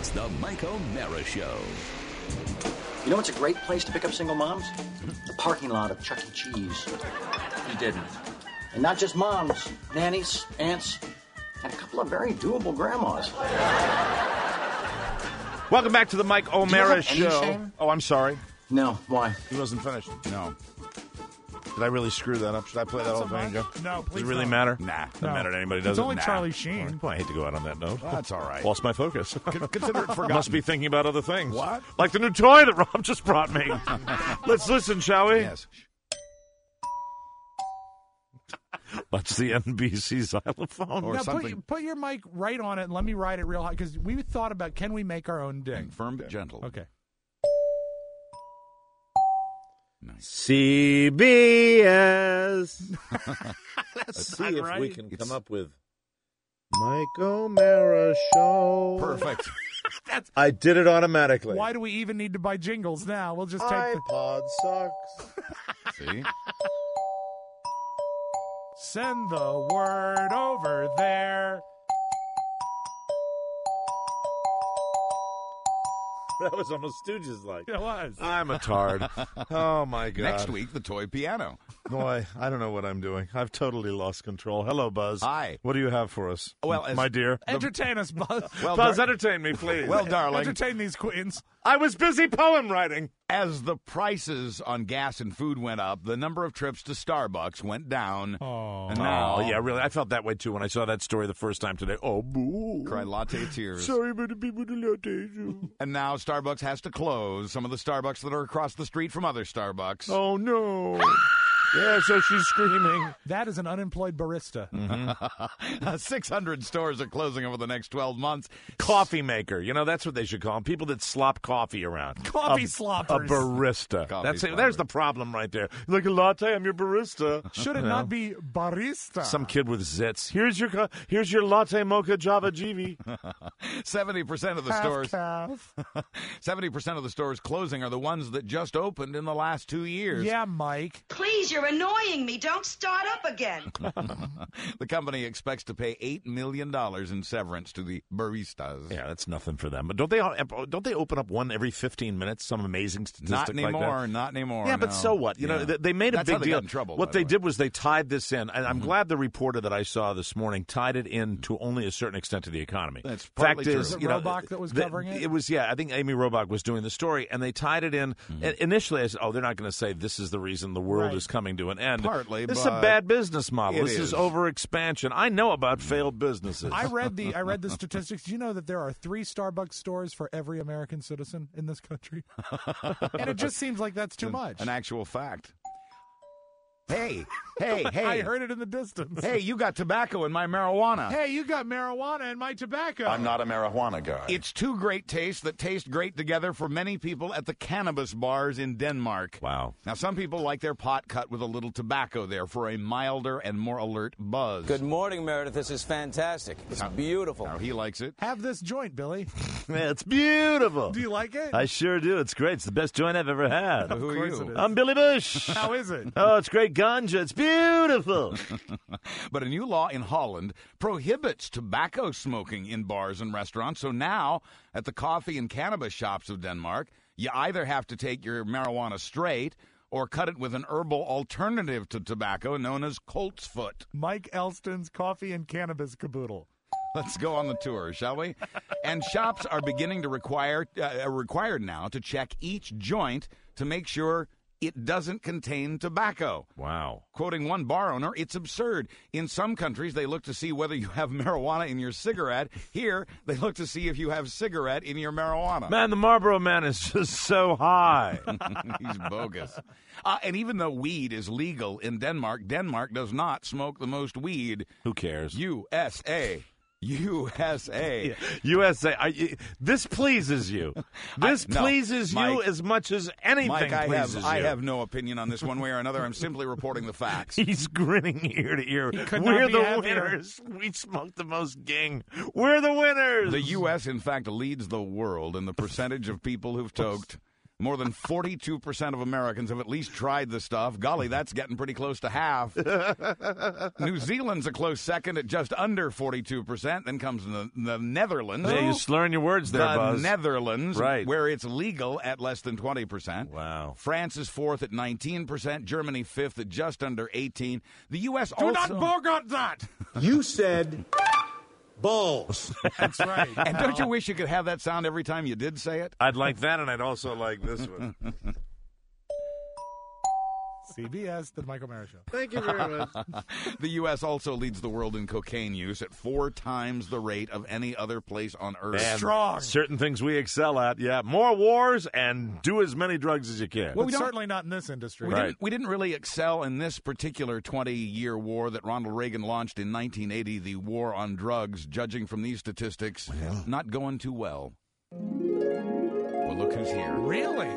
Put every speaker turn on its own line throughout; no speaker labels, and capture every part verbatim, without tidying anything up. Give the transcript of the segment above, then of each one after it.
It's the Mike O'Mara Show.
You know what's a great place to pick up single moms? The parking lot of Chuck E. Cheese.
You didn't.
And not just moms, nannies, aunts, and a couple of very doable grandmas.
Welcome back to the Mike O'Mara
Do you have any
Show.
shame?
Oh, I'm sorry.
No, why?
He wasn't finished.
No.
Did I really screw that up? Should I play that whole thing, Joe?
No, please
Does it really
don't.
matter?
Nah.
Doesn't
No.
matter to anybody, does
It's
it?
only
Nah.
Charlie Sheen.
Well, I hate to go out on that note.
That's all right.
Lost my focus.
Consider it forgotten.
Must be thinking about other things.
What?
Like the new toy that Rob just brought me. Let's listen, shall we?
Yes.
That's the N B C xylophone.
Or
Now,
something.
put, put your mic right on it and let me ride it real high, because we thought about, can we make our own ding?
Firm but gentle.
Okay.
Nice.
C B S. Let's
not
see if
right.
we can
It's-
come up with Mike O'Mara Show.
Perfect.
That's
I did it automatically.
why do we even need to buy jingles now? We'll just take the,
iPod sucks.
See?
send the word over there.
That was almost Stooges-like.
It was.
I'm a tard. Oh, my God.
Next week, the toy piano.
Boy, I don't know what I'm doing. I've totally lost control. Hello, Buzz.
Hi.
What do you have for us?
Well, as-
my dear.
Entertain us, Buzz.
Well,
Buzz,
dar-
entertain me, please.
well, darling,
Entertain these queens.
I was busy poem writing.
as the prices on gas and food went up, the number of trips to Starbucks went down.
Oh.
And now,
Oh, yeah, really. I felt that way, too, when I saw that story the first time today. Oh, boo.
cry latte tears.
Sorry about the people who latte.
And now Starbucks has to close some of the Starbucks that are across the street from other Starbucks.
Oh, no. Yeah, so she's screaming.
That is an unemployed barista.
six hundred stores are closing over the next twelve months.
Coffee maker. You know, that's what they should call them. People that slop coffee around.
Coffee
a,
sloppers.
A barista.
Coffee
That's it.
slopper.
There's the problem right there. Like a latte, I'm your barista.
Should it
You know?
not be barista?
Some kid with zits. Here's your co- here's your latte mocha java G V.
seventy percent of the
Half
stores
calf.
seventy percent of the stores closing are the ones that just opened in the last two years.
Yeah, Mike.
Please, you're annoying me. Don't start up again.
The company expects to pay eight million dollars in severance to the baristas.
Yeah, that's nothing for them. But don't they don't they open up one every fifteen minutes? Some amazing statistic
Not
like
anymore,
that.
not anymore.
Yeah, but
no.
so what? You know,
Yeah.
they, they made a
That's
big
how they
deal.
got in trouble,
what
by
they
the way.
did was they tied this in, and I'm
Mhm.
glad the reporter that I saw this morning tied it in to only a certain extent to the economy.
That's
Fact
partly true.
is,
Was it
you know,
Robach that was
the-
covering it?
It was, yeah. I think Amy Robach was doing the story, and they tied it in.
Mm-hmm.
And initially, I said, "Oh, they're not going to say this is the reason the world
Right.
is coming to an end."
Partly,
this is a
but
bad business model.
it
This is
is.
over expansion. I know about failed businesses.
I read the I read the statistics. Do you know that there are three Starbucks stores for every American citizen in this country? And it just seems like that's too much.
An actual fact. Hey, hey, hey.
I heard it in the distance.
Hey, you got tobacco in my marijuana.
Hey, you got marijuana in my tobacco.
I'm not a marijuana guy.
It's two great tastes that taste great together for many people at the cannabis bars in Denmark.
Wow.
Now, some people like their pot cut with a little tobacco there for a milder and more alert buzz.
Good morning, Meredith. This is fantastic. It's beautiful.
Now, he likes it.
Have this joint, Billy.
Yeah, it's beautiful.
Do you like it?
I sure do. It's great. It's the best joint I've ever had.
Who are
course
you?
it is.
I'm Billy Bush.
How is it?
Oh, it's great ganja. It's beautiful.
But a new law in Holland prohibits tobacco smoking in bars and restaurants. So now, at the coffee and cannabis shops of Denmark, you either have to take your marijuana straight or cut it with an herbal alternative to tobacco known as colt's foot.
Mike Elston's coffee and cannabis caboodle.
Let's go on the tour, shall we? And shops are beginning to require, uh, are required now to check each joint to make sure it doesn't contain tobacco.
Wow.
Quoting one bar owner, it's absurd. In some countries, they look to see whether you have marijuana in your cigarette. Here, they look to see if you have cigarette in your marijuana.
Man, the Marlboro Man is just so high.
He's bogus. Uh, and even though weed is legal in Denmark, Denmark does not smoke the most weed.
Who cares?
U S A. U S A.
U S A. I, this pleases you. This
I- no,
pleases you
Mike-
as much as anything
Mike, I
pleases
have,
you.
I have no opinion on this one way or another. I'm simply reporting the facts.
He's grinning ear to ear.
could not
We're
be
the
happier.
winners. We smoked the most ging. We're the winners.
The U S, in fact, leads the world in the percentage of people who've toked More than forty-two percent of Americans have at least tried the stuff. Golly, that's getting pretty close to half. New Zealand's a close second at just under forty-two percent. Then comes the, the Netherlands.
Yeah, you're slurring your words there,
the
Buzz.
Netherlands,
Right.
where it's legal at less than twenty percent.
Wow.
France is fourth at nineteen percent. Germany fifth at just under eighteen. The U S
Do
also...
not bogart that.
You said balls.
That's right.
And don't you wish you could have that sound every time you did say it?
I'd like that, and I'd also like this one.
C B S, the Michael Mara Show.
Thank you very much.
The U S also leads the world in cocaine use at four times the rate of any other place on Earth.
And
Strong.
certain things we excel at, yeah. More wars and do as many drugs as you can.
But
we don't-
certainly not in this industry.
We,
Right.
didn't, we didn't really excel in this particular twenty-year war that Ronald Reagan launched in nineteen eighty, the war on drugs. Judging from these statistics, not going too well. Well, look who's here.
Really?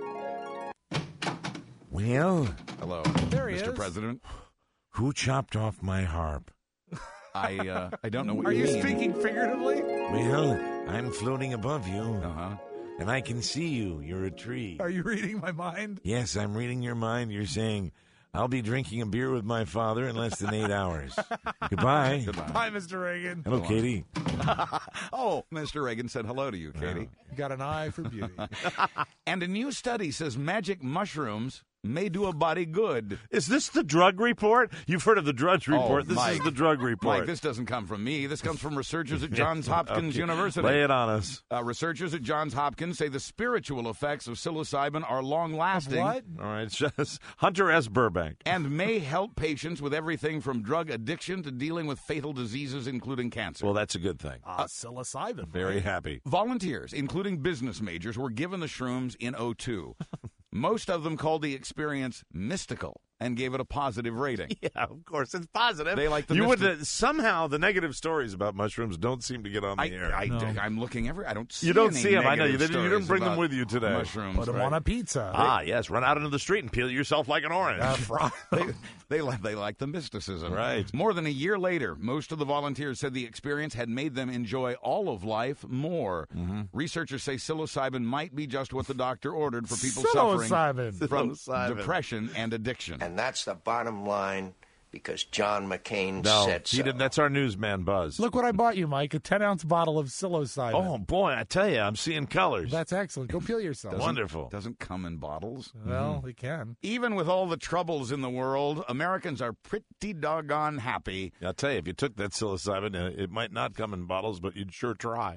Well,
Hello,
There he
Mister
is.
President.
who chopped off my harp?
I uh, I don't know what
Are
you
you
mean.
speaking figuratively?
Well, I'm floating above you,
Uh-huh.
and I can see you. You're a tree.
Are you reading my mind?
Yes, I'm reading your mind. You're saying, I'll be drinking a beer with my father in less than eight hours. Goodbye.
Hi, Mister Reagan.
Hello, Katie.
Oh, Mister Reagan said hello to you, Katie.
You got an eye for beauty.
And a new study says magic mushrooms may do a body good.
Is this the drug report? You've heard of the drudge report.
Oh,
this
Mike.
is the drug report.
Mike, this doesn't come from me. This comes from researchers at Johns Hopkins
Okay.
University.
Lay it on us.
Uh, researchers at Johns Hopkins say the spiritual effects of psilocybin are long-lasting.
What?
All right, it's just Hunter S. Burbank.
And may help patients with everything from drug addiction to dealing with fatal diseases, including cancer.
Well, that's a good thing.
Ah, psilocybin.
Very happy.
Volunteers, including business majors, were given the shrooms in oh two. Most of them called the experience mystical and gave it a positive rating.
Yeah, of course, it's positive.
They like the
you
mystery.
would somehow the negative stories about mushrooms don't seem to get on the
I,
air.
I, I'm looking every. I don't see.
You don't
any
see 'em. I know. You
negative
didn't- you didn't
stories
bring them
about
with you today.
Mushrooms.
Put them
right.
on a pizza.
ah, yes, run out into the street and peel yourself like an orange.
Uh, fry.
they, they like they like the mysticism.
Right.
More than a year later, most of the volunteers said the experience had made them enjoy all of life more.
Mm-hmm.
Researchers say psilocybin might be just what the doctor ordered for people suffering
Psilocybin.
from
Psilocybin.
depression and addiction.
And that's the bottom line because John McCain
no,
said so.
he didn't. That's our newsman, Buzz.
Look what I bought you, Mike. A ten-ounce bottle of psilocybin.
Oh, boy, I tell you, I'm seeing colors.
That's excellent. Go peel yourself.
wonderful.
Doesn't come in bottles.
Well, we can.
Even with all the troubles in the world, Americans are pretty doggone happy.
I'll tell you, if you took that psilocybin, uh, it might not come in bottles, but you'd sure try.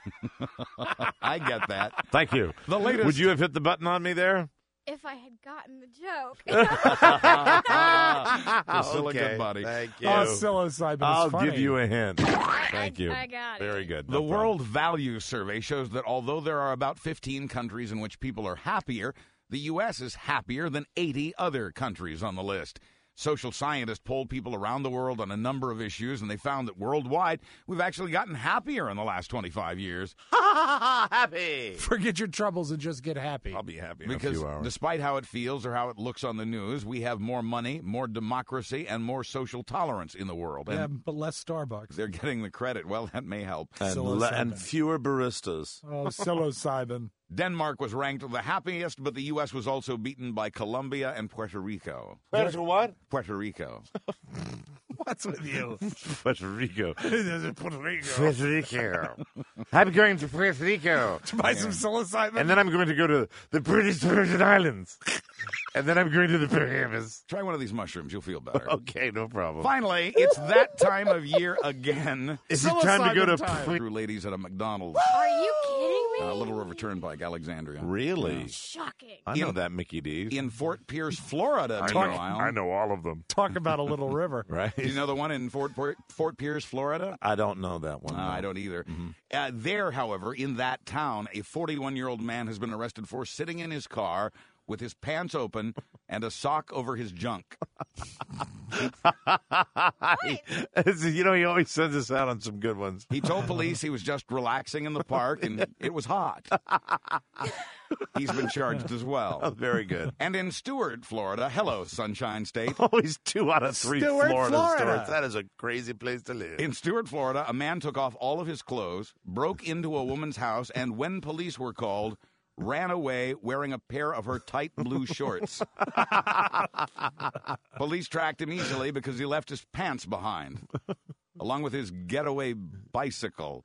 I get that.
Thank you.
The latest-
Would you have hit the button on me there?
If I had gotten the joke.
You're still a good buddy.
Thank you.
Oh, psilocybin is
I'll
funny.
give you a hint. Thank
I-
you.
I got it.
Very good.
The
No problem.
World Value Survey shows that although there are about fifteen countries in which people are happier, the U S is happier than eighty other countries on the list. Social scientists polled people around the world on a number of issues, and they found that worldwide, we've actually gotten happier in the last twenty-five years.
happy.
Forget your troubles and just get happy.
I'll be happy in
Because
a few hours.
despite how it feels or how it looks on the news, we have more money, more democracy, and more social tolerance in the world. And
Yeah, but less Starbucks.
they're getting the credit. Well, that may help.
and,
Psilocybin.
le- and fewer baristas.
Oh, psilocybin.
Denmark was ranked the happiest, but the U S was also beaten by Colombia and Puerto Rico.
Puerto what?
Puerto Rico.
What's with you?
Puerto Rico.
Puerto Rico.
Puerto Rico. I'm going to Puerto Rico.
To buy some psilocybin.
And then I'm going to go to the British Virgin Islands. And then I'm going to the Bahamas.
Try one of these mushrooms. You'll feel better.
Okay, no problem.
Finally, it's that time of year again.
Is it time to go to...
Psilocybin time.
Through ladies at a McDonald's.
Are you kidding me?
Uh, Little River Turnpike, Alexandria.
Really?
Shocking.
I know that Mickey D's.
In Fort Pierce, Florida,
I know,
meanwhile.
I know all of them.
Talk about a little river.
Right?
Do you know the one in Fort, Fort, Fort Pierce, Florida?
I don't know that one.
Uh,
no.
I don't either.
Mm-hmm.
Uh, there, however, in that town, a forty-one-year-old man has been arrested for sitting in his car with his pants open and a sock over his junk.
You know, he always sends us out on some good ones.
He told police he was just relaxing in the park and it was hot. He's been charged as
Oh,
well.
very good.
And in Stewart, Florida, hello, Sunshine State.
Always two out of three
Stewart,
Florida,
Florida.
stores. That is a crazy place to live.
In Stewart, Florida, a man took off all of his clothes, broke into a woman's house, and when police were called, ran away wearing a pair of her tight blue shorts. Police tracked him easily because he left his pants behind, along with his getaway bicycle.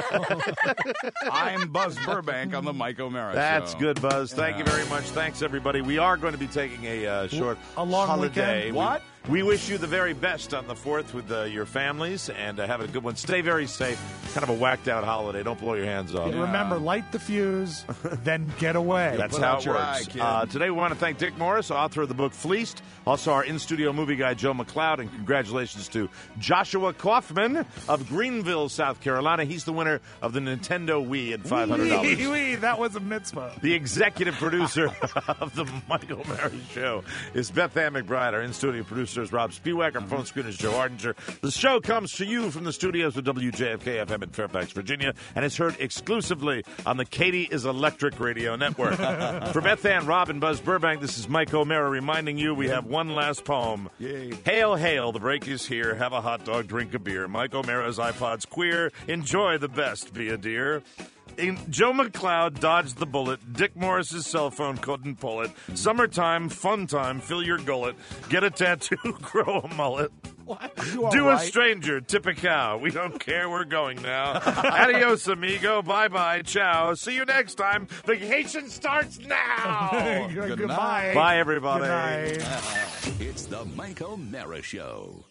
I'm Buzz Burbank on the Mike O'Mara
That's
Show.
good, Buzz. Thank you very much. Thanks, everybody. We are going to be taking a uh, short
A long
holiday.
weekend?
We-
What?
We wish you the very best on the fourth with uh, your families, and uh, have a good one. Stay very safe. Kind of a whacked-out holiday. Don't blow your hands off.
And remember, light the fuse, then get away.
That's
Put
how
out
it
your
works.
eye, kid.
Uh, today we want to thank Dick Morris, author of the book Fleeced, also our in-studio movie guy Joe McLeod, and congratulations to Joshua Kaufman of Greenville, South Carolina. He's the winner of the Nintendo Wii at five hundred dollars.
Wee, wee, that was a mitzvah.
The executive producer of the Michael O'Mara Show is Beth Ann McBride. Our in-studio producer is Rob Spiewak. Our phone screen is Joe Ardinger. The show comes to you from the studios of W J F K F M in Fairfax, Virginia, and is heard exclusively on the Katy is Electric Radio Network. For Beth Ann, Rob, and Buzz Burbank, this is Mike O'Mara reminding you we have one last poem.
Yay.
Hail, hail, the break is here. Have a hot dog, drink a beer. Mike O'Mara's iPod's queer. Enjoy the best, be a dear. In, Joe McLeod dodged the bullet. Dick Morris's cell phone couldn't pull it. Summertime, fun time, fill your gullet. Get a tattoo, grow a mullet.
You
Do
all
a
right?
stranger, tip a cow. We don't care, we're going now. Adios, amigo. Bye-bye, ciao. See you next time. Vacation starts now.
Good
Goodbye.
Bye, everybody.
Good night.
It's the Mike O'Mara Show.